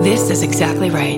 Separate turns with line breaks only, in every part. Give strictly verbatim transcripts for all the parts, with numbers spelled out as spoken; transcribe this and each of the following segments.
This is exactly right.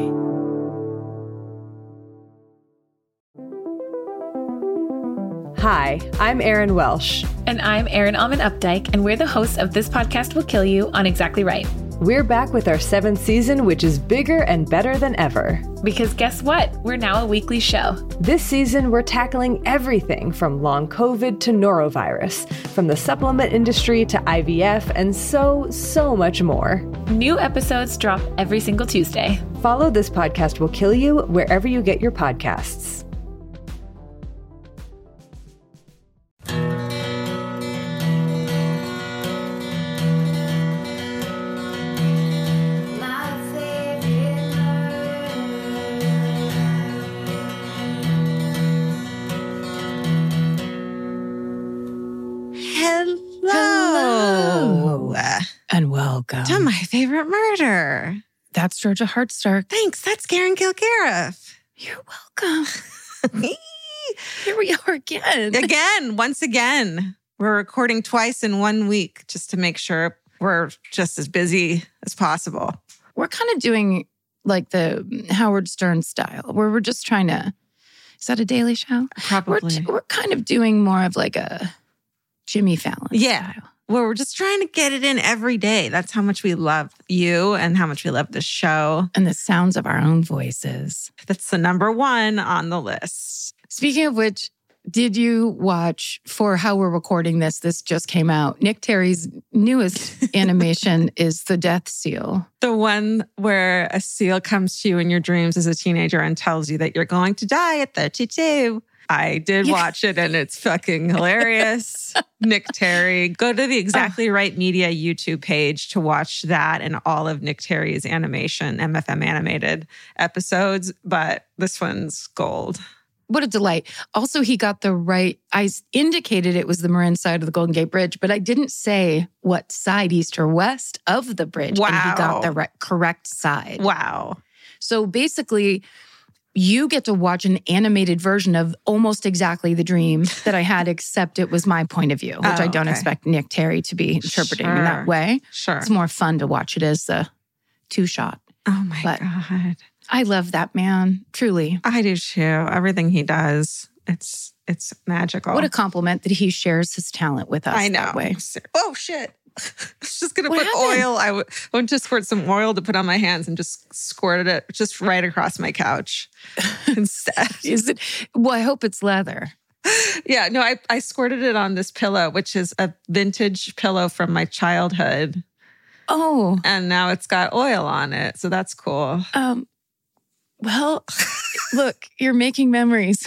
Hi, I'm Erin Welsh.
And I'm Erin Alman Updike, and we're the hosts of This Podcast Will Kill You on Exactly Right.
We're back with our seventh season, which is bigger and better than ever.
Because guess what? We're now a weekly show.
This season, we're tackling everything from long COVID to norovirus, from the supplement industry to I V F, and so, so much more.
New episodes drop every single Tuesday.
Follow This Podcast Will Kill You wherever you get your podcasts.
Hello.
And welcome
to My Favorite Murder.
That's Georgia Hardstark.
Thanks. That's Karen Kilgariff.
You're welcome. Here we are again.
Again, once again. We're recording twice in one week just to make sure we're just as busy as possible.
We're kind of doing like the Howard Stern style, where we're just trying to, is that a Daily Show?
Probably.
We're, we're kind of doing more of like a Jimmy Fallon
yeah.
style.
Well, we're just trying to get it in every day. That's how much we love you and how much we love the show.
And the sounds of our own voices.
That's the number one on the list.
Speaking of which, did you watch, for how we're recording this, this just came out, Nick Terry's newest animation is The Death Seal.
The one where a seal comes to you in your dreams as a teenager and tells you that you're going to die at thirty-two. I did
Yeah.
watch it and it's fucking hilarious. Nick Terry. Go to the Exactly Right Media YouTube page to watch that and all of Nick Terry's animation, M F M animated episodes. But this one's gold.
What a delight. Also, he got the right, I indicated it was the Marin side of the Golden Gate Bridge, but I didn't say what side, east or west of the bridge.
Wow.
And he got the right, correct side.
Wow.
So basically, you get to watch an animated version of almost exactly the dream that I had, except it was my point of view, which
Oh,
I don't
okay.
expect Nick Terry to be interpreting in that
Sure.
way.
Sure.
It's more fun to watch it as the two-shot.
Oh my
But-
God.
I love that man, truly.
I do too. Everything he does, it's it's magical.
What a compliment that he shares his talent with us
I know.
that way.
Oh, shit. I was just going to
What
put
happened?
oil. I w- went to squirt some oil to put on my hands and just squirted it just right across my couch instead.
Is it? Well, I hope it's leather.
Yeah, no, I, I squirted it on this pillow, which is a vintage pillow from my childhood.
Oh,
And now it's got oil on it. So that's cool.
um, well, look, you're making memories.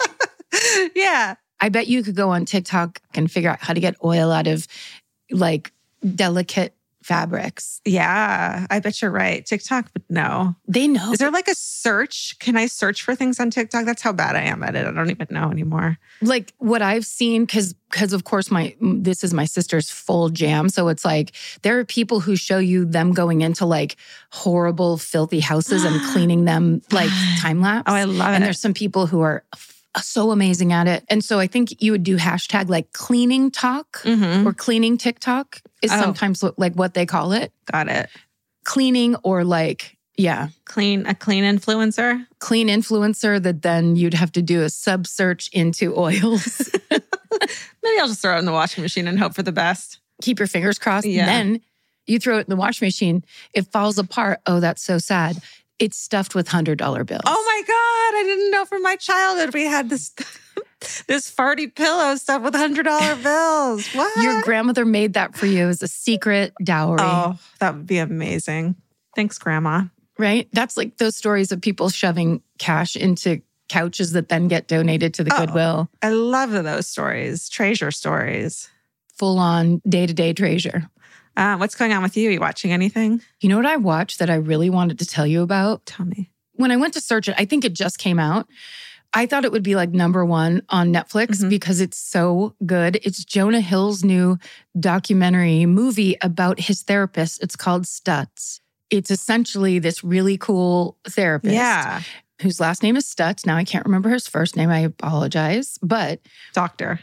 Yeah.
I bet you could go on TikTok and figure out how to get oil out of like delicate fabrics.
Yeah. I bet you're right. TikTok would know.
They know.
Is there like a search? Can I search for things on TikTok? That's how bad I am at it. I don't even know anymore.
Like what I've seen, because because of course my this is my sister's full jam. So it's like there are people who show you them going into like horrible, filthy houses and cleaning them like time lapse.
Oh, I love
And
it.
there's some people who are f- so amazing at it. And so I think you would do hashtag like cleaning talk
Mhm.
or cleaning TikTok is
Oh.
sometimes what, like what they call it.
Got it.
Cleaning or like, yeah,
Clean, a clean influencer.
clean influencer that then you'd have to do a sub search into oils.
Maybe I'll just throw it in the washing machine and hope for the best.
Keep your fingers crossed.
Yeah.
Then you throw it in the washing machine. It falls apart. Oh, that's so sad. It's stuffed with one hundred dollar bills.
Oh my God, I didn't know from my childhood we had this this farty pillow stuffed with one hundred dollar bills. What?
Your grandmother made that for you as a secret dowry,
Oh, that would be amazing. Thanks, Grandma.
right? That's like those stories of people shoving cash into couches that then get donated to the
Oh.
Goodwill.
I love those stories, treasure stories.
Full on day to day treasure.
Uh, what's going on with you? Are you watching anything?
You know what I watched that I really wanted to tell you about?
Tell me.
When I went to search it, I think it just came out. I thought it would be like number one on Netflix
Mhm.
because it's so good. It's Jonah Hill's new documentary movie about his therapist. It's called Stutz. It's essentially this really cool therapist
Yeah.
whose last name is Stutz. Now I can't remember his first name. I apologize. But
Doctor.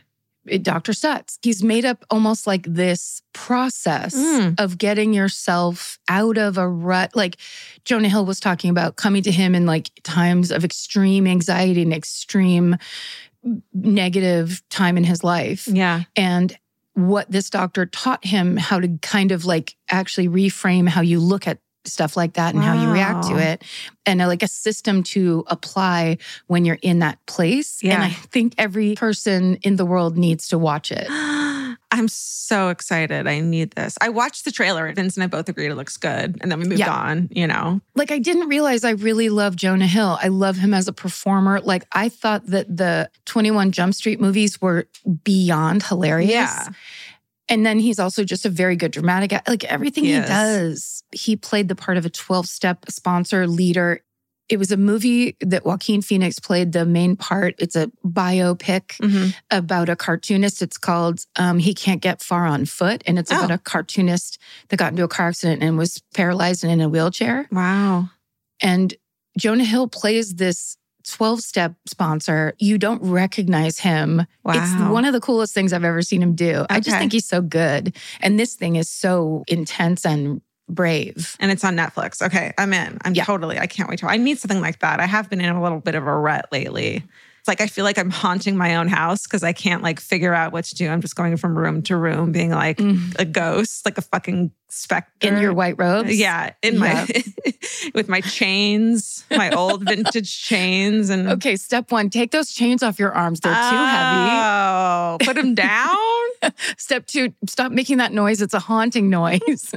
Doctor Stutz. He's made up almost like this process
Mm.
of getting yourself out of a rut. Like Jonah Hill was talking about coming to him in like times of extreme anxiety and extreme negative time in his life.
Yeah.
And what this doctor taught him how to kind of like actually reframe how you look at stuff like that and how you react to
Wow.
it, and a, like a system to apply when you're in that place.
Yeah.
And I think every person in the world needs to watch it.
I'm so excited. I need this. I watched the trailer. Vince and I both agreed it looks good. And then we moved
Yeah.
on, you know?
Like I didn't realize I really love Jonah Hill. I love him as a performer. Like I thought that the twenty-one Jump Street movies were beyond hilarious.
Yeah.
And then he's also just a very good dramatic, act- like everything he
Yes.
does. He played the part of a twelve-step sponsor leader. It was a movie that Joaquin Phoenix played the main part. It's a biopic
Mhm.
about a cartoonist. It's called um, He Can't Get Far on Foot. And it's about
Oh.
a cartoonist that got into a car accident and was paralyzed and in a wheelchair.
Wow.
And Jonah Hill plays this twelve-step sponsor. You don't recognize him.
Wow.
It's one of the coolest things I've ever seen him do. I just
Okay.
think he's so good. And this thing is so intense and brave.
And it's on Netflix. Okay, I'm in. I'm
Yeah.
totally, I can't wait to. I need something like that. I have been in a little bit of a rut lately. It's like I feel like I'm haunting my own house because I can't like figure out what to do. I'm just going from room to room, being like
Mm.
a ghost, like a fucking specter.
In your white robes.
Yeah, in my with my chains, my old vintage chains, and
Okay, step one, take those chains off your arms. They're too heavy.
Oh, put them down.
Step two, stop making that noise. It's a haunting noise.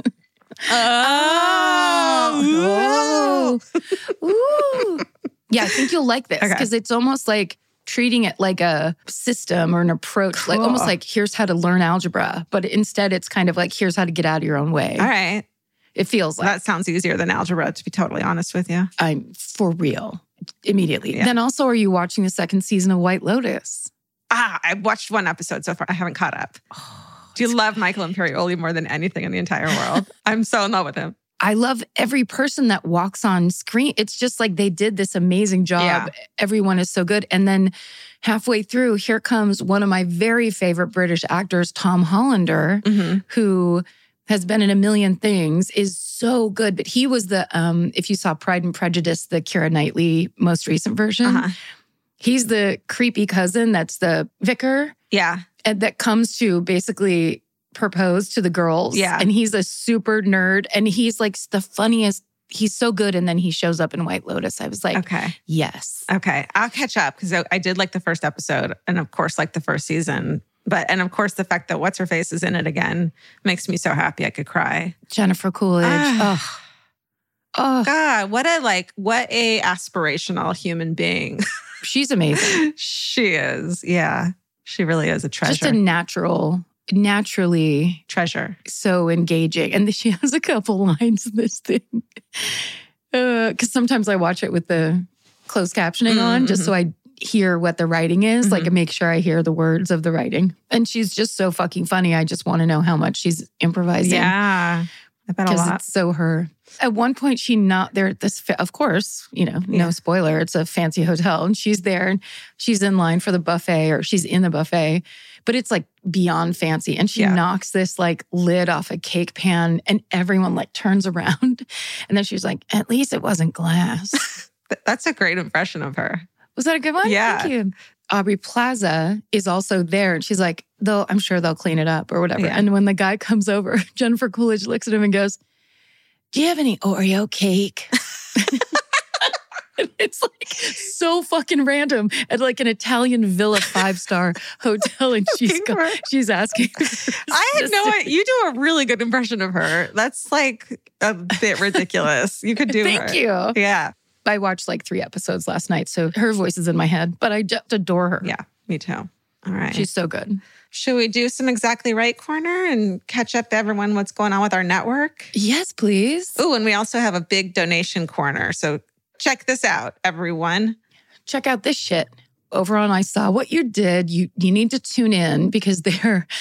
Oh.
Ooh. Ooh. Yeah, I think you'll like this
Okay.
because it's almost like treating it like a system or an approach, like almost
Cool.
like here's how to learn algebra, but instead it's kind of like here's how to get out of your own way.
All right.
It feels like
That sounds easier than algebra, to be totally honest with you.
I'm for real immediately.
Yeah.
Then also, are you watching the second season of White Lotus?
Ah, I've watched one episode so far. I haven't caught up. Do you love Michael Imperioli more than anything in the entire world? I'm so in love with him.
I love every person that walks on screen. It's just like they did this amazing job.
Yeah.
Everyone is so good. And then halfway through, here comes one of my very favorite British actors, Tom Hollander,
Mhm.
who has been in a million things, is so good. But he was the, um, if you saw Pride and Prejudice, the Keira Knightley most recent version,
Uh-huh.
he's the creepy cousin that's the vicar
Yeah.
and that comes to basically propose to the girls.
Yeah.
And he's a super nerd and he's like the funniest. He's so good. And then he shows up in White Lotus. I was like,
Okay.
yes.
Okay. I'll catch up because I, I did like the first episode and of course like the first season. But and of course the fact that What's Her Face is in it again makes me so happy I could cry.
Jennifer Coolidge.
Ah.
Oh, oh,
God, what a like what a aspirational human being
she's amazing.
she is. Yeah. She really is a treasure.
Just a natural, naturally
treasure.
so engaging. And she has a couple lines in this thing. Because sometimes I watch it with the closed captioning on just so I hear what the writing is, like make sure I hear the words of the writing. And she's just so fucking funny. I just want to know how much she's improvising.
Yeah. I bet a
Because
lot.
it's so her. At one point, she not there at this, fa- of course, you know, no
Yeah.
spoiler. It's a fancy hotel and she's there and she's in line for the buffet or she's in the buffet, but it's like beyond fancy. And she
Yeah.
knocks this like lid off a cake pan and everyone like turns around. And then she's like, at least it wasn't glass.
Th- That's a great impression of her.
Was that a good one?
Yeah.
Thank you. Aubrey Plaza is also there. And she's like, they'll, I'm sure they'll clean it up or whatever.
Yeah.
And when the guy comes over, Jennifer Coolidge looks at him and goes, do you have any Oreo cake? It's like so fucking random at like an Italian villa five-star hotel. And she's
Looking
go,
for-
she's asking.
I had no idea. You do a really good impression of her. That's like a bit ridiculous. You could do
Thank
her.
you.
Yeah.
I watched like three episodes last night. So her voice is in my head, but I just adore her.
Yeah. Me too. All right.
She's so good.
Should we do some Exactly Right corner and catch up to everyone what's going on with our network?
Yes, please.
Oh, and we also have a big donation corner. So check this out, everyone.
Check out this shit over on I Saw What You Did. You you need to tune in because they're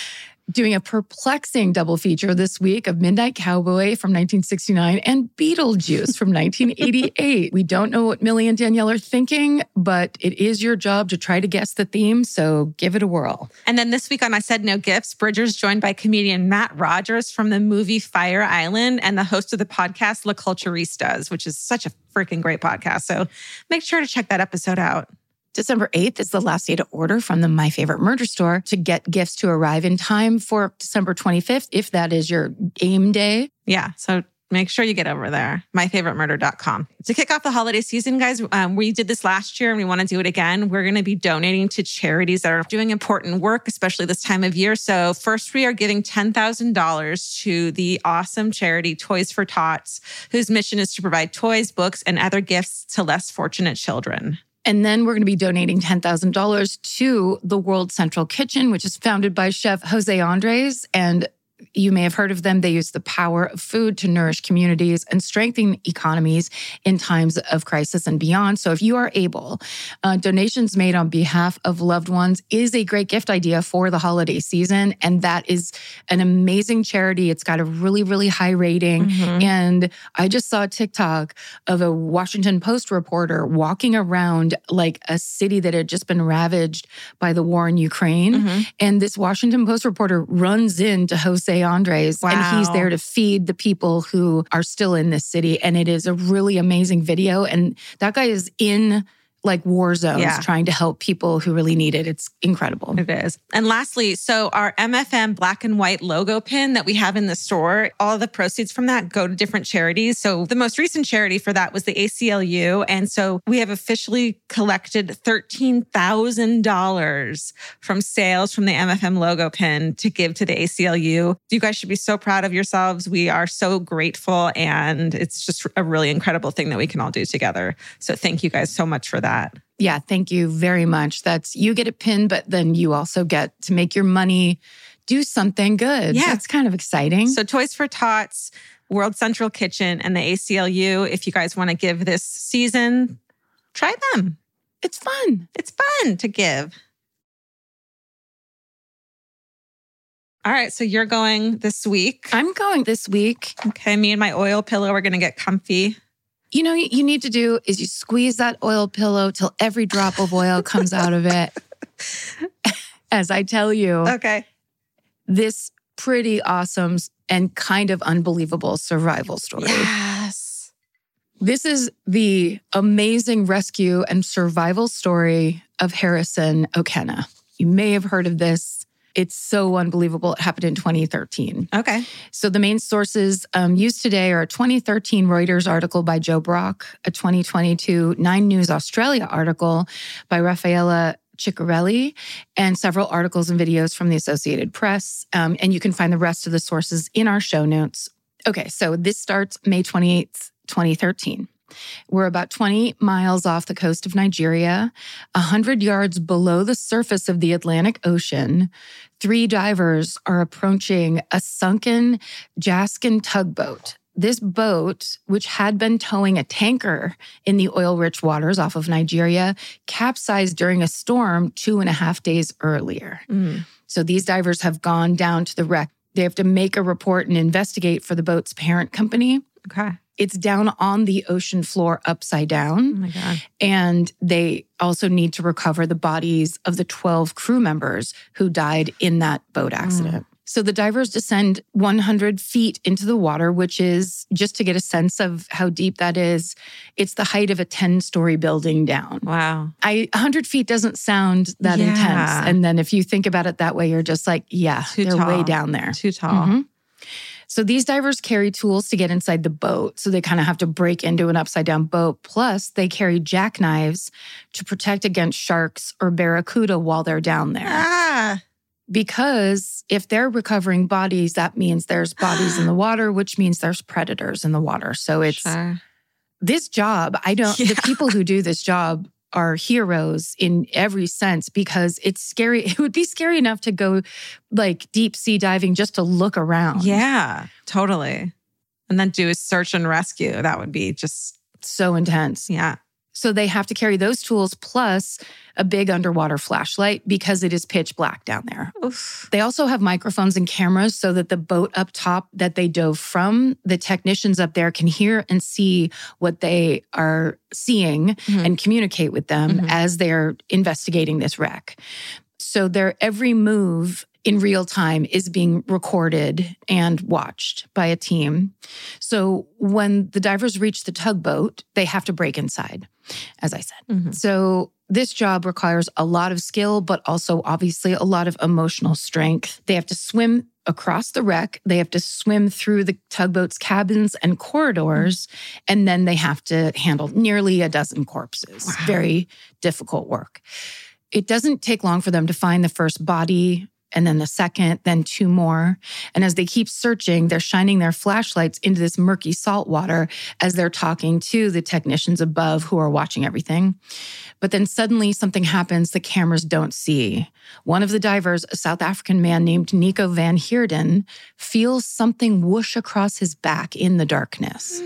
doing a perplexing double feature this week of Midnight Cowboy from nineteen sixty-nine and Beetlejuice from nineteen eighty-eight. We don't know what Millie and Danielle are thinking, but it is your job to try to guess the theme, so give it a whirl.
And then this week on I Said No Gifts, Bridger's joined by comedian Matt Rogers from the movie Fire Island and the host of the podcast La Culturistas, which is such a freaking great podcast. So make sure to check that episode out.
December eighth is the last day to order from the My Favorite Murder store to get gifts to arrive in time for December twenty-fifth, if that is your game day.
Yeah, so make sure you get over there, my favorite murder dot com. To kick off the holiday season, guys, um, we did this last year and we want to do it again. We're going to be donating to charities that are doing important work, especially this time of year. So first, we are giving ten thousand dollars to the awesome charity Toys for Tots, whose mission is to provide toys, books, and other gifts to less fortunate children.
And then we're going to be donating ten thousand dollars to the World Central Kitchen, which is founded by Chef Jose Andres. And you may have heard of them. They use the power of food to nourish communities and strengthen economies in times of crisis and beyond. So if you are able, uh, donations made on behalf of loved ones is a great gift idea for the holiday season. And that is an amazing charity. It's got a really, really high rating. Mm-hmm. And I just saw a TikTok of a Washington Post reporter walking around like a city that had just been ravaged by the war in Ukraine. Mm-hmm. And this Washington Post reporter runs into Jose Andres, wow. and he's there to feed the people who are still in this city. And it is a really amazing video. And that guy is in like war zones yeah. trying to help people who really need it. It's incredible.
It is. And lastly, so our M F M black and white logo pin that we have in the store, all the proceeds from that go to different charities. So the most recent charity for that was the A C L U. And so we have officially collected thirteen thousand dollars from sales from the M F M logo pin to give to the A C L U. You guys should be so proud of yourselves. We are so grateful. And it's just a really incredible thing that we can all do together. So thank you guys so much for that.
Yeah, thank you very much. That's, you get a pin, but then you also get to make your money do something good. Yeah. That's kind of exciting.
So Toys for Tots, World Central Kitchen, and the A C L U, if you guys want to give this season, try them.
It's fun.
It's fun to give. All right, so you're going this week.
I'm going this week.
Okay, me and my oil pillow are going to get comfy.
You know what you need to do is you squeeze that oil pillow till every drop of oil comes out of it. As I tell you,
okay,
this pretty awesome and kind of unbelievable survival story.
Yes.
This is the amazing rescue and survival story of Harrison Okena. You may have heard of this. It's so unbelievable. It happened in twenty thirteen.
Okay.
So the main sources um, used today are a twenty thirteen Reuters article by Joe Brock, a twenty twenty-two Nine News Australia article by Raffaella Ciccarelli, and several articles and videos from the Associated Press. Um, and you can find the rest of the sources in our show notes. Okay, so this starts May twenty-eighth, twenty thirteen. We're about twenty miles off the coast of Nigeria, one hundred yards below the surface of the Atlantic Ocean. Three divers are approaching a sunken Jaskin tugboat. This boat, which had been towing a tanker in the oil-rich waters off of Nigeria, capsized during a storm two and a half days earlier. Mm. So these divers have gone down to the wreck. They have to make a report and investigate for the boat's parent company.
Okay.
It's down on the ocean floor upside down.
Oh my God.
And they also need to recover the bodies of the twelve crew members who died in that boat accident. Mm. So the divers descend one hundred feet into the water, which is, just to get a sense of how deep that is, it's the height of a ten-story building down.
Wow.
I, one hundred feet doesn't sound that
yeah.
intense. And then if you think about it that way, you're just like, yeah,
Too
they're
tall.
way down there.
Too tall.
Mm-hmm. So these divers carry tools to get inside the boat. So they kind of have to break into an upside down boat. Plus, they carry jackknives to protect against sharks or barracuda while they're down there.
Ah.
Because if they're recovering bodies, that means there's bodies in the water, which means there's predators in the water. So it's
sure.
this job. I don't, yeah. the people who do this job are heroes in every sense, because it's scary. It would be scary enough to go like deep sea diving just to look around.
Yeah, totally. And then do a search and rescue. That would be just
so intense.
Yeah.
So they have to carry those tools plus a big underwater flashlight because it is pitch black down there.
Oof.
They also have microphones and cameras so that the boat up top that they dove from, the technicians up there can hear and see what they are seeing
Mm-hmm.
and communicate with them
Mhm.
as they're investigating this wreck. So their every move in real time is being recorded and watched by a team. So when the divers reach the tugboat, they have to break inside, as I said.
Mhm.
So this job requires a lot of skill, but also obviously a lot of emotional strength. They have to swim across the wreck. They have to swim through the tugboat's cabins and corridors, and then they have to handle nearly a dozen corpses.
Wow.
Very difficult work. It doesn't take long for them to find the first body, and then the second, then two more. And as they keep searching, they're shining their flashlights into this murky salt water as they're talking to the technicians above who are watching everything. But then suddenly something happens the cameras don't see. One of the divers, a South African man named Nico van Heerden, feels something whoosh across his back in the darkness.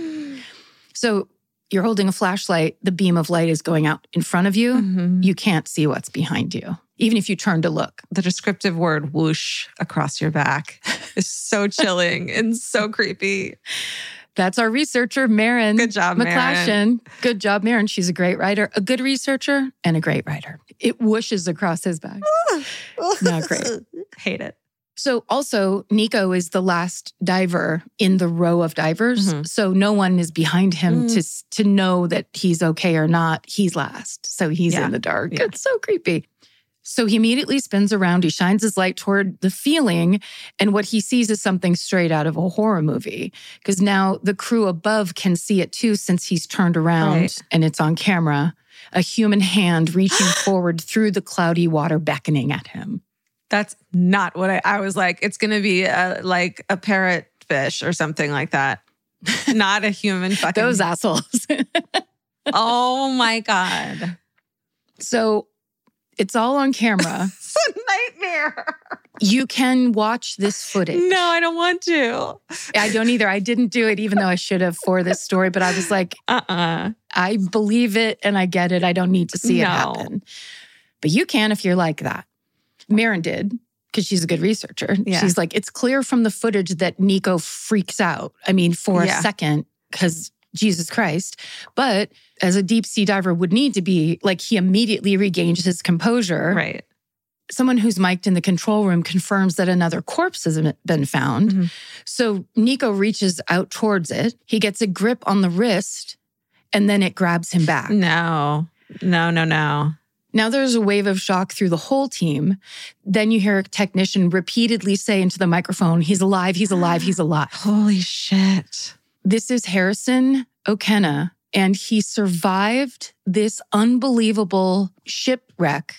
So you're holding a flashlight, the beam of light is going out in front of you.
Mhm.
You can't see what's behind you, even if you turn to look.
The descriptive word whoosh across your back is so chilling and so creepy.
That's our researcher, Maren.
Good job, Maren.
McClashen. Good job, Maren. She's a great writer, a good researcher, and a great writer. It whooshes across his back. Not great.
Hate it.
So also, Nico is the last diver in the row of divers.
Mhm.
So no one is behind him
Mm.
to, to know that he's okay or not. He's last. So he's
Yeah.
in the dark.
Yeah.
It's so creepy. So he immediately spins around. He shines his light toward the feeling. And what he sees is something straight out of a horror movie. Because now the crew above can see it too, since he's turned around
Right.
and it's on camera. A human hand reaching forward through the cloudy water, beckoning at him.
That's not what I, I was like. It's going to be a, like a parrotfish or something like that. Not a human fucking.
Those assholes.
Oh my God.
So it's all on camera.
It's a nightmare.
You can watch this footage.
No, I don't want to.
I don't either. I didn't do it, even though I should have for this story. But I was like,
Uh-uh.
I believe it and I get it. I don't need to see it
No.
happen. But you can if you're like that. Maren did, because she's a good researcher.
Yeah.
She's like, it's clear from the footage that Nico freaks out. I mean, for
Yeah.
a second, because Jesus Christ. But as a deep sea diver would need to be, like, he immediately regains his composure.
Right.
Someone who's mic'd in the control room confirms that another corpse has been found.
Mhm.
So Nico reaches out towards it. He gets a grip on the wrist, and then it grabs him back.
No, no, no, no.
Now there's a wave of shock through the whole team. Then you hear a technician repeatedly say into the microphone, he's alive, he's alive, he's alive.
Holy shit.
This is Harrison O'Kenna, and he survived this unbelievable shipwreck.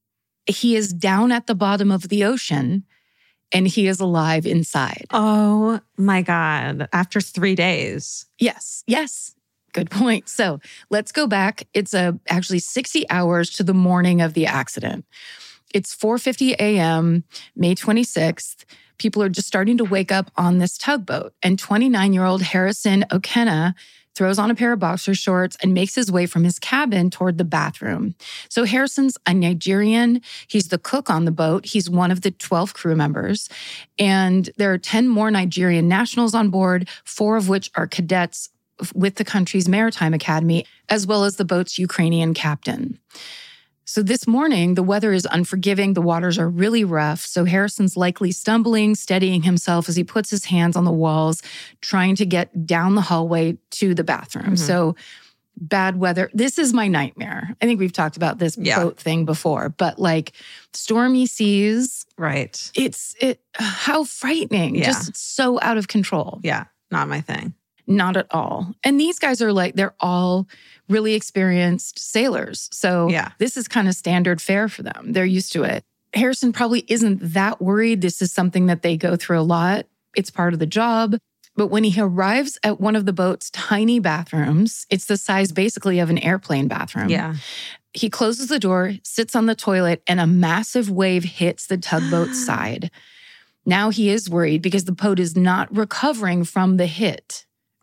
He is down at the bottom of the ocean, and he is alive inside.
Oh my God. After three days.
Yes, yes. Good point. So let's go back. It's a, actually sixty hours to the morning of the accident. It's four fifty a.m., May twenty-sixth. People are just starting to wake up on this tugboat. And twenty-nine-year-old Harrison O'Kenna throws on a pair of boxer shorts and makes his way from his cabin toward the bathroom. So Harrison's a Nigerian. He's the cook on the boat. He's one of the twelve crew members. And there are ten more Nigerian nationals on board, four of which are cadets with the country's maritime academy, as well as the boat's Ukrainian captain. So this morning, the weather is unforgiving. The waters are really rough. So Harrison's likely stumbling, steadying himself as he puts his hands on the walls, trying to get down the hallway to the bathroom.
Mhm.
So bad weather. This is my nightmare. I think we've talked about this
Yeah.
boat thing before, but like stormy seas,
Right.
it's it. How frightening.
Yeah.
Just so out of control.
Yeah. Not my thing.
Not at all. And these guys are like, they're all really experienced sailors. So
Yeah.
this is kind of standard fare for them. They're used to it. Harrison probably isn't that worried. This is something that they go through a lot. It's part of the job. But when he arrives at one of the boat's tiny bathrooms, it's the size basically of an airplane bathroom.
Yeah.
He closes the door, sits on the toilet, and a massive wave hits the tugboat's side. Now he is worried because the boat is not recovering from the hit.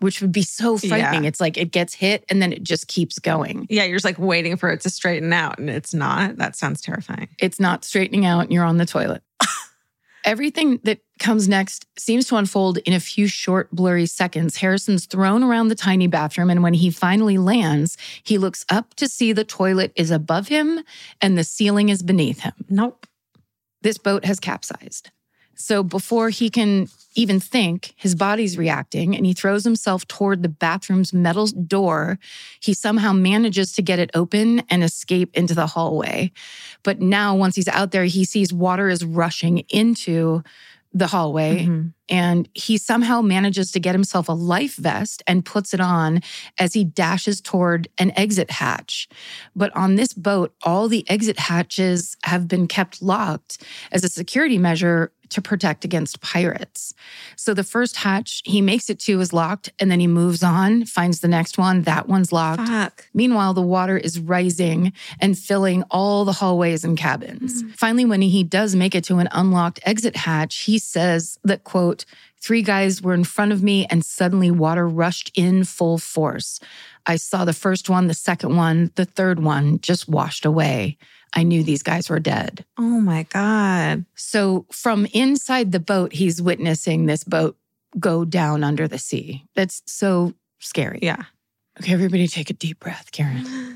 which would be so frightening.
Yeah.
It's like it gets hit and then it just keeps going.
Yeah, you're just like waiting for it to straighten out and it's not. That sounds terrifying.
It's not straightening out and you're on the toilet. Everything that comes next seems to unfold in a few short, blurry seconds. Harrison's thrown around the tiny bathroom, and when he finally lands, he looks up to see the toilet is above him and the ceiling is beneath him.
Nope.
This boat has capsized. So before he can even think, his body's reacting and he throws himself toward the bathroom's metal door. He somehow manages to get it open and escape into the hallway. But now, once he's out there, he sees water is rushing into the hallway, mm-hmm. and he somehow manages to get himself a life vest and puts it on as he dashes toward an exit hatch. But on this boat, all the exit hatches have been kept locked as a security measure to protect against pirates. So the first hatch he makes it to is locked, and then he moves on, finds the next one. That one's locked.
Fuck.
Meanwhile, the water is rising and filling all the hallways and cabins. Mm. Finally, when he does make it to an unlocked exit hatch, he says that, quote, three guys were in front of me and suddenly water rushed in full force. I saw the first one, the second one, the third one just washed away. I knew these guys were dead.
Oh my God.
So from inside the boat, he's witnessing this boat go down under the sea. That's so scary.
Yeah.
Okay, everybody take a deep breath, Karen.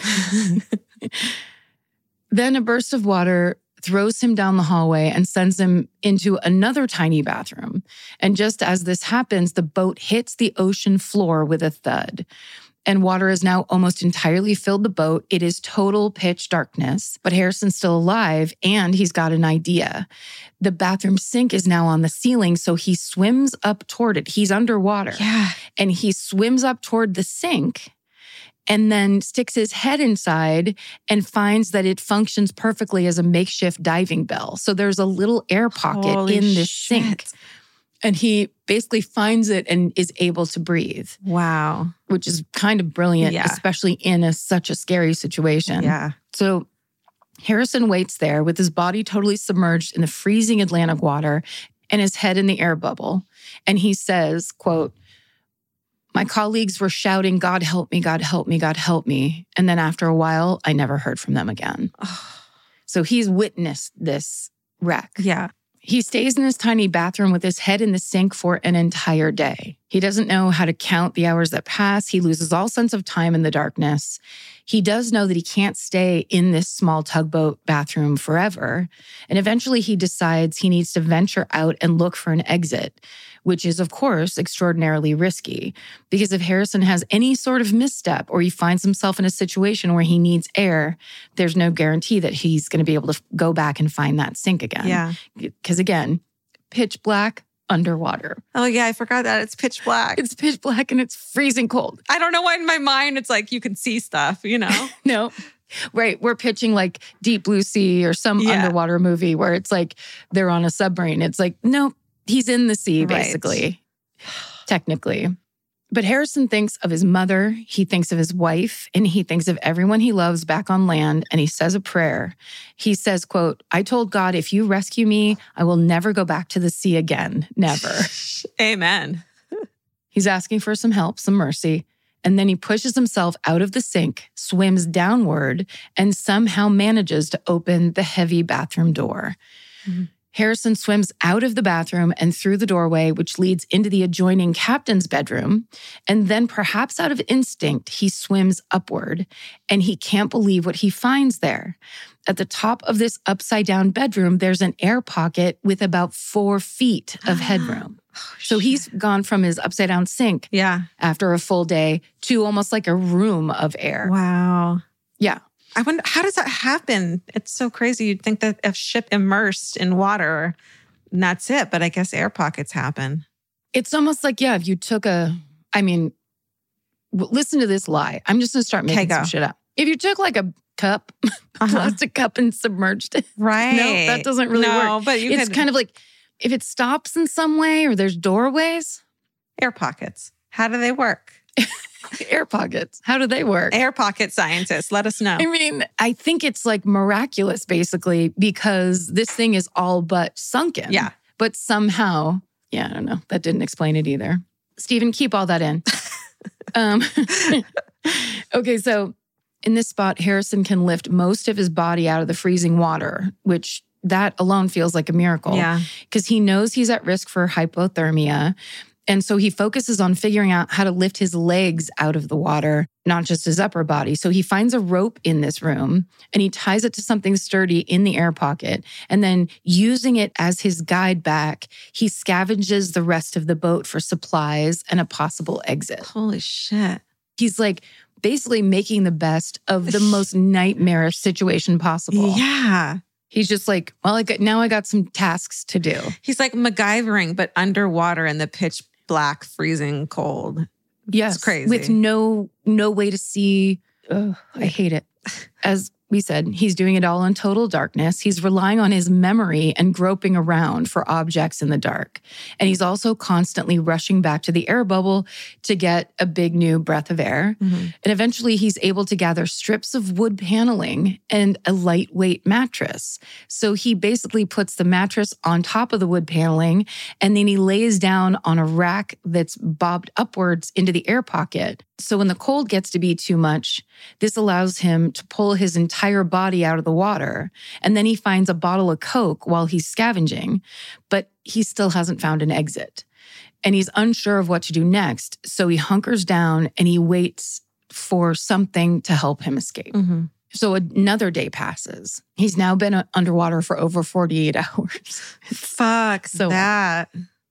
Then a burst of water throws him down the hallway and sends him into another tiny bathroom. And just as this happens, the boat hits the ocean floor with a thud. And water has now almost entirely filled the boat. It is total pitch darkness, but Harrison's still alive and he's got an idea. The bathroom sink is now on the ceiling, so he swims up toward it. He's underwater.
Yeah.
And he swims up toward the sink and then sticks his head inside and finds that it functions perfectly as a makeshift diving bell. So there's a little air pocket
Holy
in this
shit.
sink. And he basically finds it and is able to breathe.
Wow.
Which is kind of brilliant,
Yeah.
especially in a, such a scary situation.
Yeah.
So Harrison waits there with his body totally submerged in the freezing Atlantic water and his head in the air bubble. And he says, quote, my colleagues were shouting, God help me, God help me, God help me. And then after a while, I never heard from them again. So he's witnessed this wreck.
Yeah.
He stays in his tiny bathroom with his head in the sink for an entire day. He doesn't know how to count the hours that pass. He loses all sense of time in the darkness. He does know that he can't stay in this small tugboat bathroom forever. And eventually he decides he needs to venture out and look for an exit, which is, of course, extraordinarily risky. Because if Harrison has any sort of misstep or he finds himself in a situation where he needs air, there's no guarantee that he's going to be able to go back and find that sink again.
Yeah.
Because again, pitch black, underwater.
Oh yeah, I forgot that. It's pitch black.
It's pitch black and it's freezing cold.
I don't know why in my mind it's like you can see stuff, you know?
No. Right. We're pitching like Deep Blue Sea or some
Yeah.
underwater movie where it's like they're on a submarine. It's like, no, he's in the sea,
Right.
basically, technically. But Harrison thinks of his mother, he thinks of his wife, and he thinks of everyone he loves back on land, and he says a prayer. He says, quote, I told God, if you rescue me, I will never go back to the sea again. Never.
Amen.
He's asking for some help, some mercy, and then he pushes himself out of the sink, swims downward, and somehow manages to open the heavy bathroom door. Mm-hmm. Harrison swims out of the bathroom and through the doorway, which leads into the adjoining captain's bedroom. And then, perhaps out of instinct, he swims upward, and he can't believe what he finds there. At the top of this upside-down bedroom, there's an air pocket with about four feet of headroom.
Oh,
so he's gone from his upside-down sink
Yeah.
after a full day to almost like a room of air.
Wow.
Yeah.
I wonder, how does that happen? It's so crazy. You'd think that a ship immersed in water, and that's it. But I guess air pockets happen.
It's almost like, yeah, if you took a, I mean, w- listen to this lie. I'm just going to start making
Okay,
some
go.
shit up. If you took like a cup,
Uh-huh.
plastic cup and submerged it.
Right.
No, that doesn't really
no,
work.
but you
It's
could,
kind of like, if it stops in some way or there's doorways,
air pockets. How do they work?
air pockets, how do they work?
Air pocket scientists, let us know.
I mean, I think it's like miraculous, basically, because this thing is all but sunken.
Yeah.
But somehow, yeah, I don't know. That didn't explain it either. Stephen, keep all that in. um, okay, so in this spot, Harrison can lift most of his body out of the freezing water, which that alone feels like a miracle.
Yeah.
Because he knows he's at risk for hypothermia. And so he focuses on figuring out how to lift his legs out of the water, not just his upper body. So he finds a rope in this room and he ties it to something sturdy in the air pocket. And then using it as his guide back, he scavenges the rest of the boat for supplies and a possible exit.
Holy shit.
He's like basically making the best of the most nightmarish situation possible.
Yeah.
He's just like, well, I got, now I got some tasks to do.
He's like MacGyvering, but underwater in the pitch black, freezing cold.
Yes,
it's crazy.
With no no way to see. Ugh, I hate it. As we said, he's doing it all in total darkness. He's relying on his memory and groping around for objects in the dark. And he's also constantly rushing back to the air bubble to get a big new breath of air. Mm-hmm. And eventually he's able to gather strips of wood paneling and a lightweight mattress. So he basically puts the mattress on top of the wood paneling, and then he lays down on a rack that's bobbed upwards into the air pocket. So when the cold gets to be too much, this allows him to pull his entire body out of the water. And then he finds a bottle of Coke while he's scavenging, but he still hasn't found an exit. And he's unsure of what to do next. So he hunkers down and he waits for something to help him escape. Mm-hmm. So another day passes. He's now been underwater for over forty-eight hours.
Fuck
so,
that.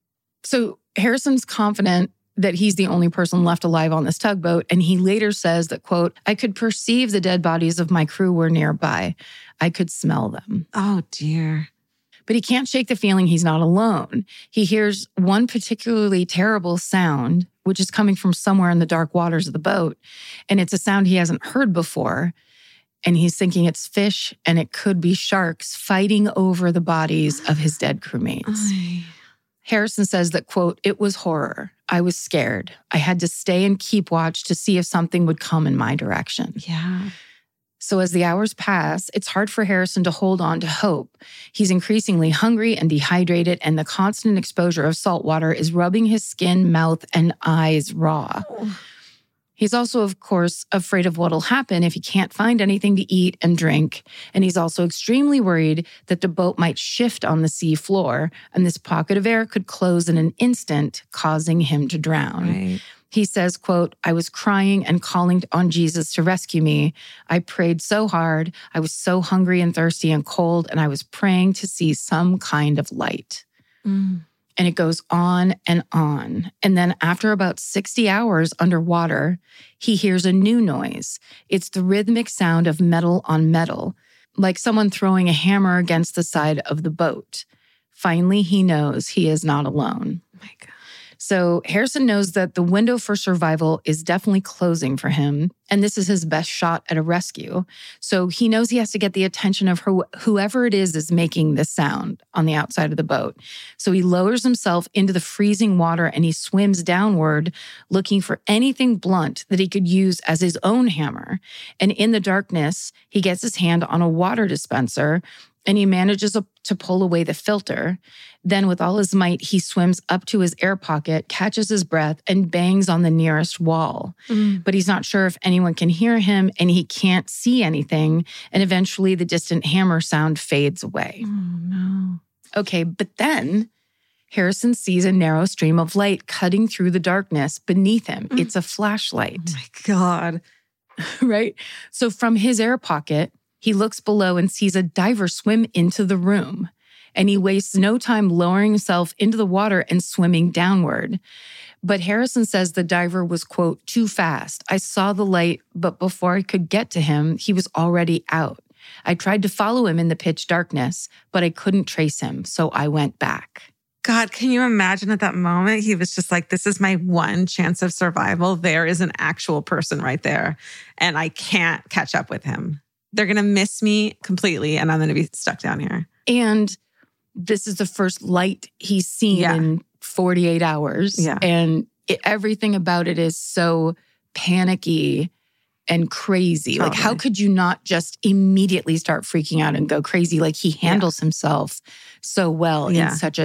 So Harrison's confident that he's the only person left alive on this tugboat. And he later says that, quote, I could perceive the dead bodies of my crew were nearby. I could smell them.
Oh, dear.
But he can't shake the feeling he's not alone. He hears one particularly terrible sound, which is coming from somewhere in the dark waters of the boat. And it's a sound he hasn't heard before. And he's thinking it's fish and it could be sharks fighting over the bodies of his dead crewmates.
Aye.
Harrison says that, quote, it was horror. I was scared. I had to stay and keep watch to see if something would come in my direction.
Yeah.
So as the hours pass, it's hard for Harrison to hold on to hope. He's increasingly hungry and dehydrated, and the constant exposure of salt water is rubbing his skin, mouth, and eyes raw. Oh. He's also, of course, afraid of what'll happen if he can't find anything to eat and drink. And he's also extremely worried that the boat might shift on the sea floor and this pocket of air could close in an instant, causing him to drown.
Right.
He says, quote, I was crying and calling on Jesus to rescue me. I prayed so hard. I was so hungry and thirsty and cold, and I was praying to see some kind of light. Mm. And it goes on and on. And then after about sixty hours underwater, he hears a new noise. It's the rhythmic sound of metal on metal, like someone throwing a hammer against the side of the boat. Finally, he knows he is not alone.
Oh my God.
So Harrison knows that the window for survival is definitely closing for him, and this is his best shot at a rescue. So he knows he has to get the attention of who, whoever it is is making this sound on the outside of the boat. So he lowers himself into the freezing water and he swims downward, looking for anything blunt that he could use as his own hammer. And in the darkness, he gets his hand on a water dispenser, and he manages to pull away the filter. Then with all his might, he swims up to his air pocket, catches his breath, and bangs on the nearest wall. Mm. But he's not sure if anyone can hear him, and he can't see anything. And eventually the distant hammer sound fades away.
Oh, no.
Okay, but then Harrison sees a narrow stream of light cutting through the darkness beneath him. Mm. It's a flashlight.
Oh my God.
Right? So from his air pocket, he looks below and sees a diver swim into the room. And he wastes no time lowering himself into the water and swimming downward. But Harrison says the diver was, quote, too fast. I saw the light, but before I could get to him, he was already out. I tried to follow him in the pitch darkness, but I couldn't trace him, so I went back.
God, can you imagine at that moment? He was just like, this is my one chance of survival. There is an actual person right there, and I can't catch up with him. They're going to miss me completely, and I'm going to be stuck down here.
And this is the first light he's seen yeah. in forty-eight hours.
Yeah.
And it, everything about it is so panicky and crazy. Totally. Like, how could you not just immediately start freaking out and go crazy? Like, he handles yeah. himself so well
yeah.
in such a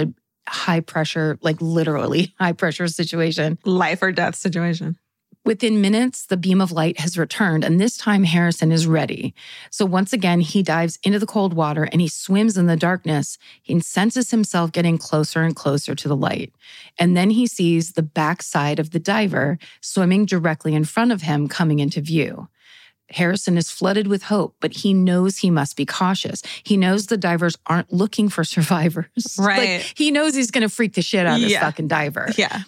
high pressure, like literally high pressure situation.
Life or death situation.
Within minutes, the beam of light has returned, and this time Harrison is ready. So once again, he dives into the cold water and he swims in the darkness. He senses himself getting closer and closer to the light. And then he sees the backside of the diver swimming directly in front of him coming into view. Harrison is flooded with hope, but he knows he must be cautious. He knows the divers aren't looking for survivors.
Right.
Like, he knows he's going to freak the shit out of this
Yeah.
fucking diver.
Yeah.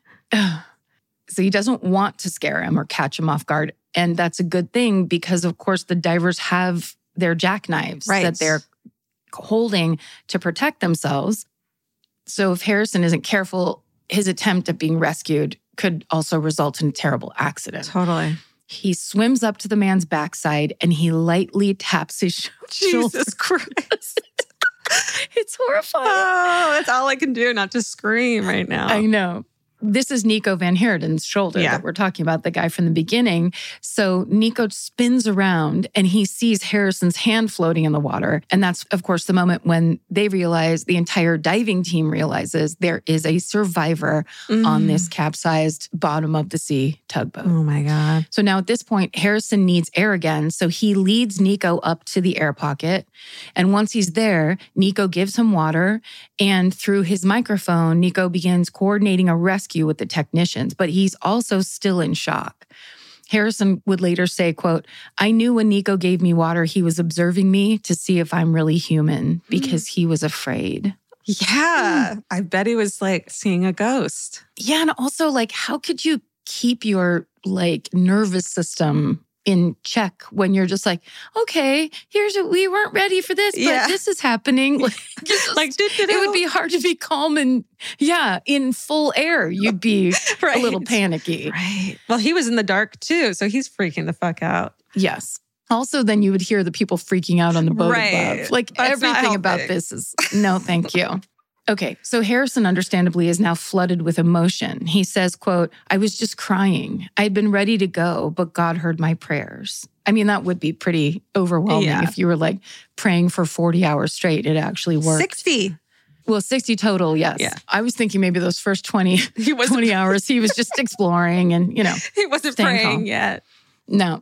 So he doesn't want to scare him or catch him off guard. And that's a good thing because, of course, the divers have their jackknives
Right.
that they're holding to protect themselves. So if Harrison isn't careful, his attempt at being rescued could also result in a terrible accident.
Totally.
He swims up to the man's backside and he lightly taps his sh- shoulder.
Jesus Christ.
It's horrifying.
Oh, that's all I can do, not to scream right now.
I know. This is Nico Van Heerden's shoulder
Yeah.
that we're talking about, the guy from the beginning. So Nico spins around and he sees Harrison's hand floating in the water. And that's, of course, the moment when they realize, the entire diving team realizes there is a survivor
Mm.
on this capsized bottom of the sea tugboat.
Oh my God.
So now at this point, Harrison needs air again. So he leads Nico up to the air pocket. And once he's there, Nico gives him water. And through his microphone, Nico begins coordinating a rescue with the technicians, but he's also still in shock. Harrison would later say, quote, "I knew when Nico gave me water, he was observing me to see if I'm really human because he was afraid."
Yeah. I bet he was like seeing a ghost.
Yeah. And also, like, how could you keep your like nervous system in check when you're just like, okay, here's what we weren't ready for this, but
Yeah.
this is happening. Like, just-
Like, doo-doo-doo.
it would be hard to be calm and yeah, in full air, you'd be
Right.
a little panicky.
Right. Well, he was in the dark too, so he's freaking the fuck out.
Yes. Also, then you would hear the people freaking out on the boat
Right.
above. Like
That's not
everything about
helping.
this is no, thank you. Okay, so Harrison understandably is now flooded with emotion. He says, quote, "I was just crying. I'd been ready to go, but God heard my prayers." I mean, that would be pretty overwhelming
Yeah.
if you were like praying for forty hours straight. It actually worked.
sixty.
Well, sixty total, yes.
Yeah.
I was thinking maybe those first twenty,
He wasn't,
twenty hours, he was just exploring and, you know,
he wasn't
staying
praying
calm.
yet.
no.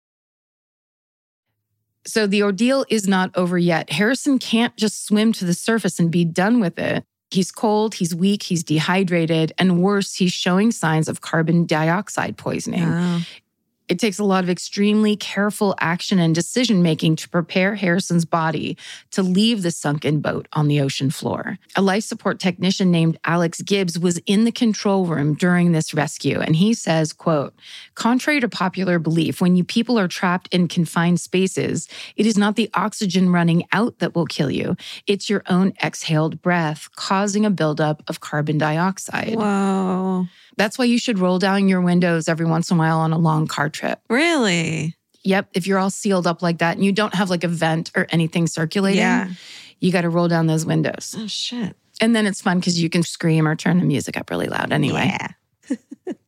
So the ordeal is not over yet. Harrison can't just swim to the surface and be done with it. He's cold, he's weak, he's dehydrated, and worse, he's showing signs of carbon dioxide poisoning.
Wow.
It takes a lot of extremely careful action and decision-making to prepare Harrison's body to leave the sunken boat on the ocean floor. A life support technician named Alex Gibbs was in the control room during this rescue, and he says, quote, "Contrary to popular belief, when you people are trapped in confined spaces, it is not the oxygen running out that will kill you. It's your own exhaled breath causing a buildup of carbon dioxide.
Whoa.
That's why you should roll down your windows every once in a while on a long car trip.
Really?
Yep. If you're all sealed up like that and you don't have like a vent or anything circulating,
Yeah.
you got to roll down those windows.
Oh, shit.
And then it's fun because you can scream or turn the music up really loud anyway.
Yeah.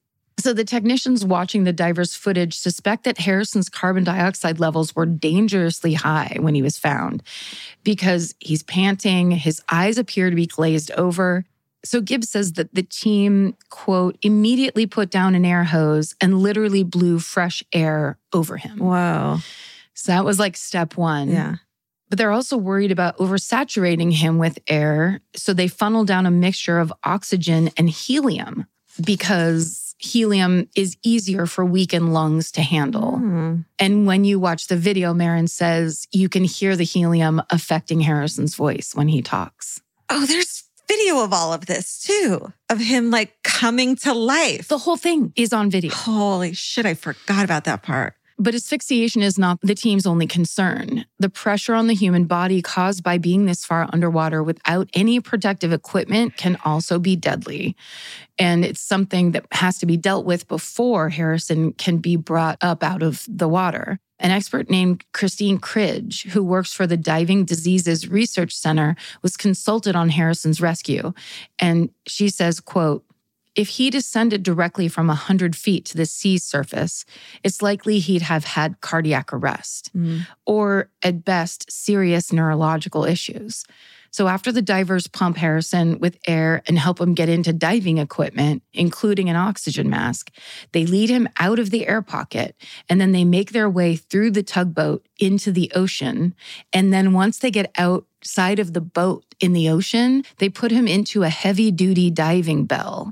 So the technicians watching the divers' footage suspect that Harrison's carbon dioxide levels were dangerously high when he was found because he's panting, his eyes appear to be glazed over. So Gibbs says that the team, quote, immediately put down an air hose and literally blew fresh air over him.
Whoa.
So that was like step one.
Yeah.
But they're also worried about oversaturating him with air. So they funnel down a mixture of oxygen and helium because helium is easier for weakened lungs to handle.
Mm.
And when you watch the video, Marin says you can hear the helium affecting Harrison's voice when he talks.
Oh, there's video of all of this too, of him like coming to life.
The whole thing is on video.
Holy shit, I forgot about that part.
But asphyxiation is not the team's only concern. The pressure on the human body caused by being this far underwater without any protective equipment can also be deadly. And it's something that has to be dealt with before Harrison can be brought up out of the water. An expert named Christine Cridge, who works for the Diving Diseases Research Center, was consulted on Harrison's rescue. And she says, quote, "If he descended directly from one hundred feet to the sea surface, it's likely he'd have had cardiac arrest
Mm.
or, at best, serious neurological issues. So after the divers pump Harrison with air and help him get into diving equipment, including an oxygen mask, they lead him out of the air pocket, and then they make their way through the tugboat into the ocean. And then once they get outside of the boat in the ocean, they put him into a heavy-duty diving bell.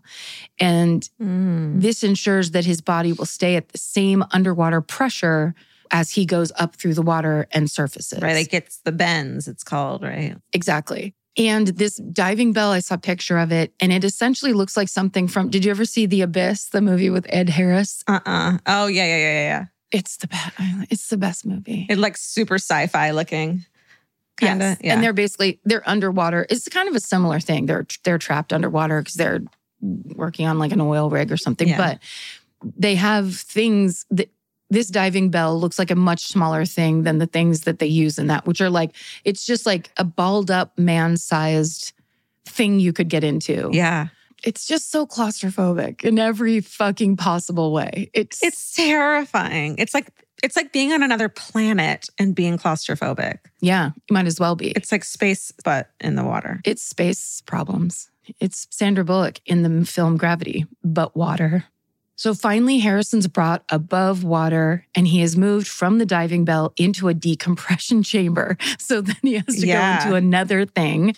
And mm. this ensures that his body will stay at the same underwater pressure as he goes up through the water and surfaces.
Right, it gets the bends, it's called, right?
Exactly. And this diving bell, I saw a picture of it, and it essentially looks like something from, did you ever see The Abyss, the movie with Ed Harris?
Uh-uh. Oh, yeah, yeah, yeah, yeah.
It's the best. It's the best movie.
It like super sci-fi looking. Kinda.
Yes.
Yeah.
And they're basically, they're underwater. It's kind of a similar thing. They're they're trapped underwater because they're working on like an oil rig or something.
Yeah.
But they have things that, this diving bell looks like a much smaller thing than the things that they use in that, which are like, it's just like a balled up man-sized thing you could get into.
Yeah.
It's just so claustrophobic in every fucking possible way. It's
It's terrifying. It's like it's like being on another planet and being claustrophobic.
Yeah, you might as well be.
It's like space, but in the water.
It's space problems. It's Sandra Bullock in the film Gravity, but water. So finally, Harrison's brought above water, and he is moved from the diving bell into a decompression chamber. So then he has to
Yeah.
go into another thing.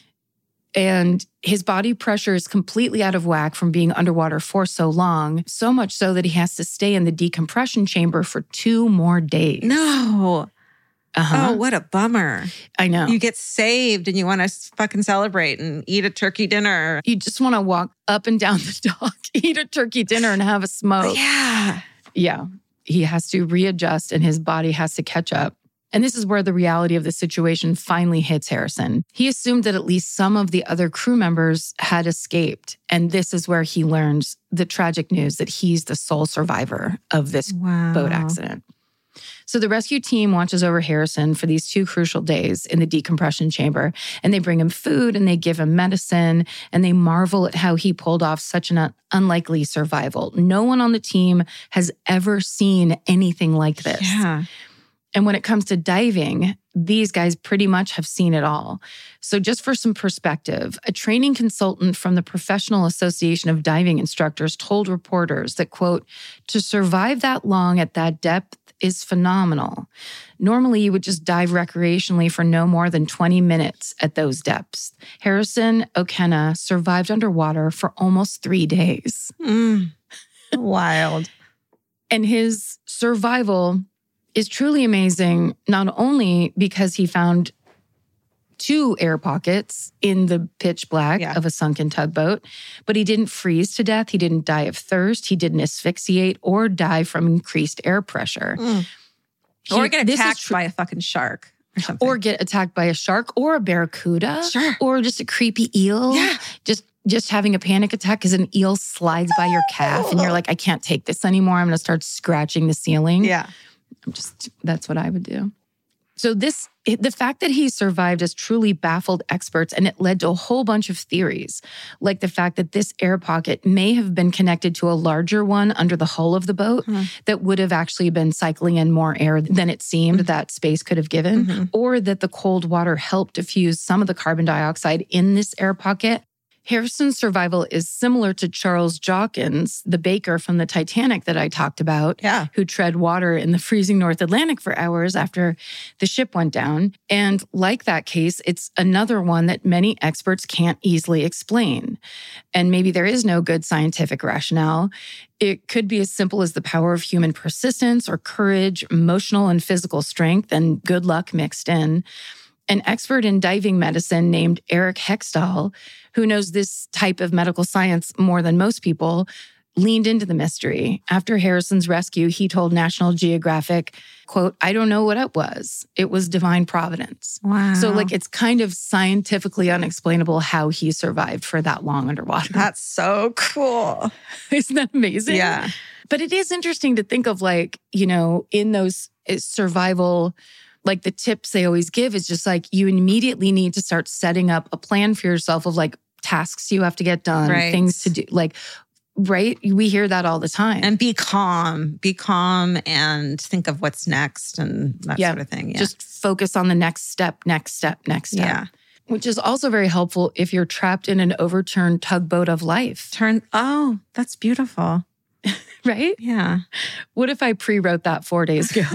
And his body pressure is completely out of whack from being underwater for so long, so much so that he has to stay in the decompression chamber for two more days.
No.
Uh-huh.
Oh, what a bummer.
I know.
You get saved and you want to fucking celebrate and eat a turkey dinner.
You just want to walk up and down the dock, eat a turkey dinner, and have a smoke.
Yeah.
Yeah. He has to readjust and his body has to catch up. And this is where the reality of the situation finally hits Harrison. He assumed that at least some of the other crew members had escaped. And this is where he learns the tragic news that he's the sole survivor of this
Wow.
boat accident. So the rescue team watches over Harrison for these two crucial days in the decompression chamber, and they bring him food and they give him medicine, and they marvel at how he pulled off such an un- unlikely survival. No one on the team has ever seen anything like this.
Yeah.
And when it comes to diving, these guys pretty much have seen it all. So just for some perspective, a training consultant from the Professional Association of Diving Instructors told reporters that, quote, to survive that long at that depth is phenomenal. Normally, you would just dive recreationally for no more than twenty minutes at those depths. Harrison O'Kenna survived underwater for almost three days.
Mm. Wild.
And his survival is truly amazing, not only because he found two air pockets in the pitch black
Yeah.
of a sunken tugboat, but he didn't freeze to death. He didn't die of thirst. He didn't asphyxiate or die from increased air pressure.
Mm.
He-
Or get
this is
attacked
tr-
by a fucking shark or something.
or get attacked by a shark or a barracuda,
Sure.
or just a creepy eel.
Yeah.
Just just having a panic attack because an eel slides by your calf and you're like, I can't take this anymore. I'm going to start scratching the ceiling.
Yeah.
I'm just, that's what I would do. So this, it, the fact that he survived has truly baffled experts, and it led to a whole bunch of theories, like the fact that this air pocket may have been connected to a larger one under the hull of the boat
Hmm.
that would have actually been cycling in more air than it seemed
Mm-hmm.
that space could have given,
Mhm.
or that the cold water helped diffuse some of the carbon dioxide in this air pocket. Harrison's survival is similar to Charles Jawkins, the baker from the Titanic that I talked about,
Yeah.
who tread water in the freezing North Atlantic for hours after the ship went down. And like that case, it's another one that many experts can't easily explain. And maybe there is no good scientific rationale. It could be as simple as the power of human persistence or courage, emotional and physical strength, and good luck mixed in. An expert in diving medicine named Eric Hextall, who knows this type of medical science more than most people, leaned into the mystery. After Harrison's rescue, he told National Geographic, quote, I don't know what it was. It was divine providence.
Wow.
So like it's kind of scientifically unexplainable how he survived for that long underwater.
That's so cool.
Isn't that amazing?
Yeah.
But it is interesting to think of, like, you know, in those survival, like the tips they always give is just like, you immediately need to start setting up a plan for yourself of like tasks you have to get done,
Right.
things to do. Like, right? We hear that all the time.
And be calm. Be calm and think of what's next and that
Yeah.
sort of thing. Yeah.
Just focus on the next step, next step, next step.
yeah.
Which is also very helpful if you're trapped in an overturned tugboat of life.
Turn. Oh, that's beautiful.
Right?
Yeah.
What if I pre-wrote that four days ago?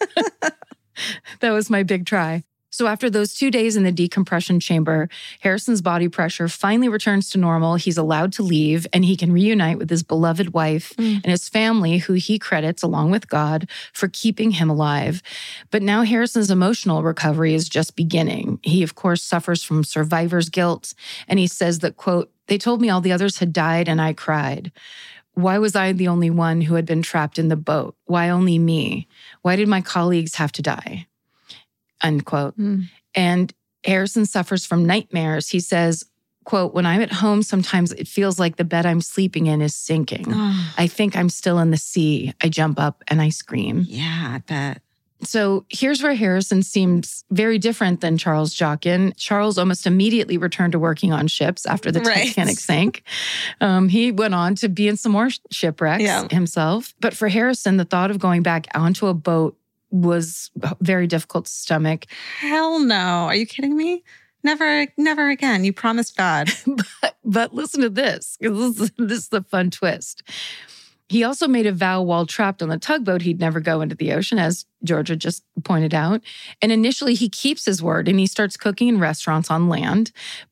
That was my big try. So after those two days in the decompression chamber, Harrison's body pressure finally returns to normal. He's allowed to leave and he can reunite with his beloved wife mm. and his family, who he credits, along with God, for keeping him alive. But now Harrison's emotional recovery is just beginning. He, of course, suffers from survivor's guilt. And he says that, quote, "They told me all the others had died and I cried. Why was I the only one who had been trapped in the boat? Why only me? Why did my colleagues have to die?" Unquote. Mm. And Harrison suffers from nightmares. He says, quote, "When I'm at home, sometimes it feels like the bed I'm sleeping in is sinking. Oh. I think I'm still in the sea. I jump up and I scream."
Yeah, I bet.
So here's where Harrison seems very different than Charles Jockin. Charles almost immediately returned to working on ships after the right. Titanic sank. Um, he went on to be in some more shipwrecks yeah. himself. But for Harrison, the thought of going back onto a boat was very difficult to stomach.
Hell no. Are you kidding me? Never, never again. You promised God.
but, but listen to this. This is, this is the fun twist. He also made a vow while trapped on the tugboat he'd never go into the ocean, as Georgia just pointed out. And initially, he keeps his word and he starts cooking in restaurants on land.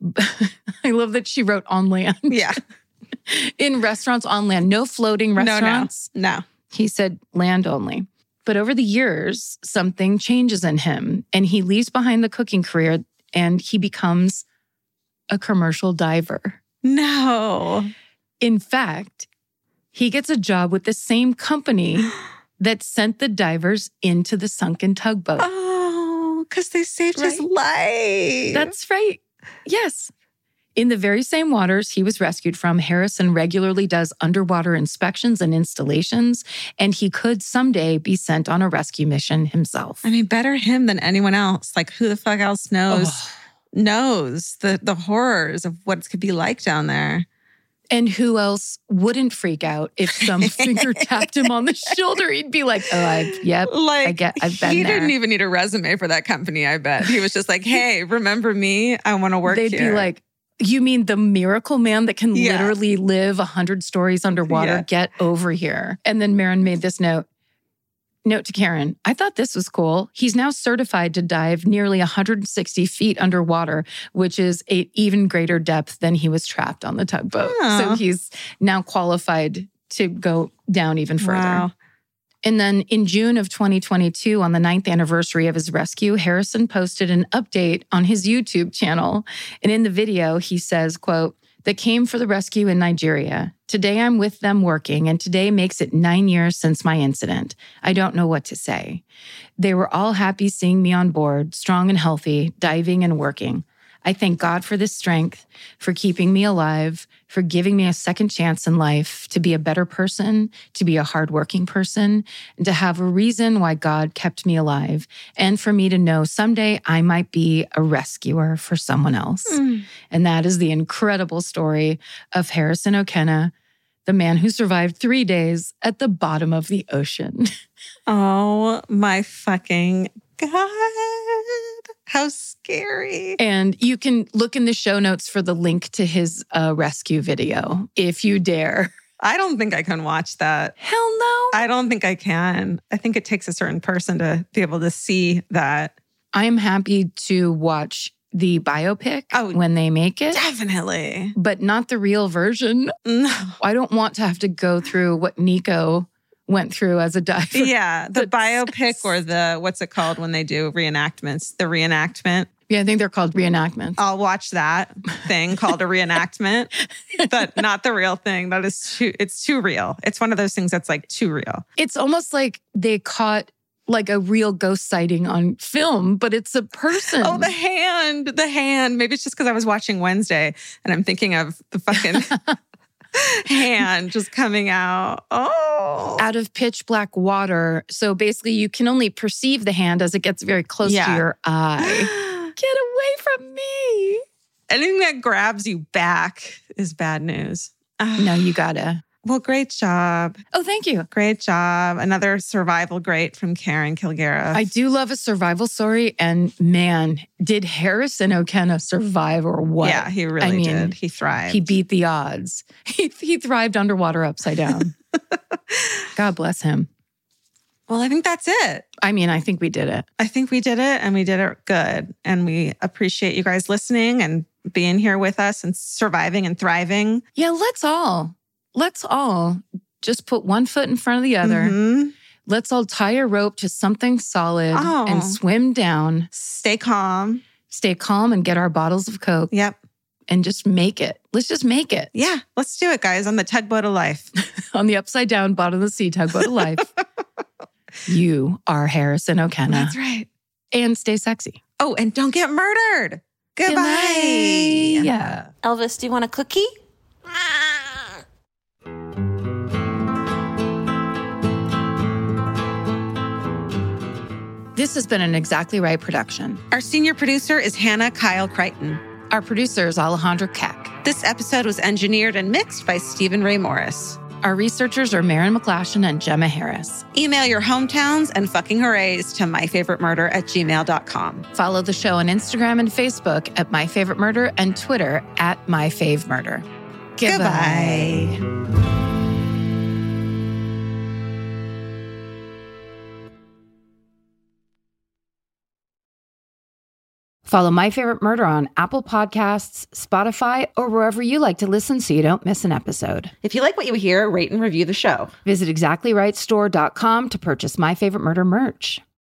I love that she wrote on land.
Yeah.
In restaurants on land. No floating restaurants.
No, no, no.
He said land only. But over the years, something changes in him and he leaves behind the cooking career and he becomes a commercial diver.
No.
In fact, he gets a job with the same company that sent the divers into the sunken tugboat.
Oh, because they saved right? his life.
That's right. Yes. In the very same waters he was rescued from, Harrison regularly does underwater inspections and installations, and he could someday be sent on a rescue mission himself.
I mean, better him than anyone else. Like, who the fuck else knows oh. knows the, the horrors of what it could be like down there?
And who else wouldn't freak out if some finger tapped him on the shoulder? He'd be like, "Oh, I, yep,
like,
I get, I've been
he
there."
He didn't even need a resume for that company, I bet. He was just like, "Hey, remember me? I want to work
They'd
here."
They'd be like, "You mean the miracle man that can yeah. literally live a hundred stories underwater? Yeah. Get over here." And then Marin made this note. Note to Karen, "I thought this was cool. He's now certified to dive nearly one hundred sixty feet underwater, which is an even greater depth than he was trapped on the tugboat." Oh. So he's now qualified to go down even further. Wow. And then in June of twenty twenty-two, on the ninth anniversary of his rescue, Harrison posted an update on his YouTube channel. And in the video, he says, quote, "They came for the rescue in Nigeria. Today I'm with them working, and today makes it nine years since my incident. I don't know what to say. They were all happy seeing me on board, strong and healthy, diving and working. I thank God for this strength, for keeping me alive, for giving me a second chance in life to be a better person, to be a hardworking person, and to have a reason why God kept me alive, and for me to know someday I might be a rescuer for someone else." Mm. And that is the incredible story of Harrison Okenna, the man who survived three days at the bottom of the ocean.
Oh my fucking God. How scary.
And you can look in the show notes for the link to his uh, rescue video, if you dare.
I don't think I can watch that.
Hell no.
I don't think I can. I think it takes a certain person to be able to see that.
I'm happy to watch the biopic oh, when they make it.
Definitely.
But not the real version.
No.
I don't want to have to go through what Nico went through as a diver.
Yeah, the biopic or the, what's it called when they do reenactments? The reenactment.
Yeah, I think they're called reenactments.
I'll watch that thing called a reenactment, but not the real thing. That is too, it's too real. It's one of those things that's like too real.
It's almost like they caught like a real ghost sighting on film, but it's a person.
Oh, the hand, the hand. Maybe it's just because I was watching Wednesday and I'm thinking of the fucking hand just coming out. Oh.
Out of pitch black water. So basically you can only perceive the hand as it gets very close yeah. to your eye. Get away from me.
Anything that grabs you back is bad news.
No, you gotta.
Well, great job.
Oh, thank you.
Great job. Another survival great from Karen Kilgariff.
I do love a survival story. And man, did Harrison O'Kenna survive or what?
Yeah, he really
I mean,
did. He thrived.
He beat the odds. He, he thrived underwater upside down. God bless him.
Well, I think that's it.
I mean, I think we did it.
I think we did it and we did it good. And we appreciate you guys listening and being here with us and surviving and thriving.
Yeah, let's all, let's all just put one foot in front of the other.
Mm-hmm.
Let's all tie a rope to something solid
Oh.
and swim down.
Stay calm.
Stay calm and get our bottles of Coke
Yep.
and just make it. Let's just make it.
Yeah, let's do it, guys, on the tugboat of life.
On the upside down bottom of the sea tugboat of life. You are Harrison O'Kenna.
That's right.
And stay sexy.
Oh, and don't get murdered. Goodbye.
Yeah.
Elvis, do you want a cookie?
This has been an Exactly Right production.
Our senior producer is Hannah Kyle Crichton.
Our producer is Alejandro Keck.
This episode was engineered and mixed by Stephen Ray Morris.
Our researchers are Maren McClashin and Gemma Harris.
Email your hometowns and fucking hoorays to myfavoritemurder at gmail dot com.
Follow the show on Instagram and Facebook at My Favorite Murder and Twitter at My Fave Murder. Goodbye.
Goodbye.
Follow My Favorite Murder on Apple Podcasts, Spotify, or wherever you like to listen so you don't miss an episode.
If you like what you hear, rate and review the show.
Visit exactly right store dot com to purchase My Favorite Murder merch.